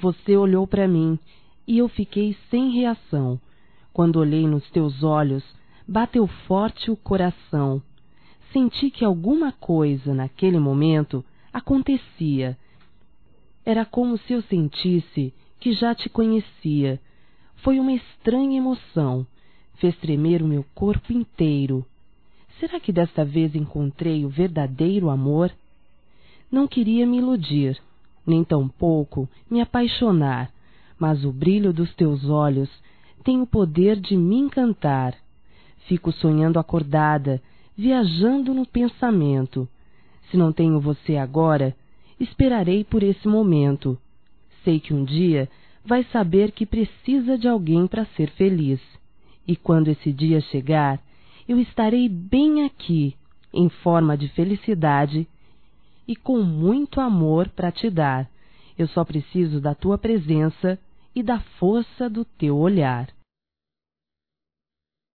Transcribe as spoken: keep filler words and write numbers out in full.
Você olhou para mim e eu fiquei sem reação. Quando olhei nos teus olhos, bateu forte o coração. Senti que alguma coisa, naquele momento, acontecia. Era como se eu sentisse que já te conhecia. Foi uma estranha emoção. Fez tremer o meu corpo inteiro. Será que desta vez encontrei o verdadeiro amor? Não queria me iludir, nem tampouco me apaixonar, mas o brilho dos teus olhos tem o poder de me encantar. Fico sonhando acordada, viajando no pensamento. Se não tenho você agora, esperarei por esse momento. Sei que um dia vai saber que precisa de alguém para ser feliz. E quando esse dia chegar, eu estarei bem aqui, em forma de felicidade e com muito amor para te dar. Eu só preciso da tua presença e da força do teu olhar.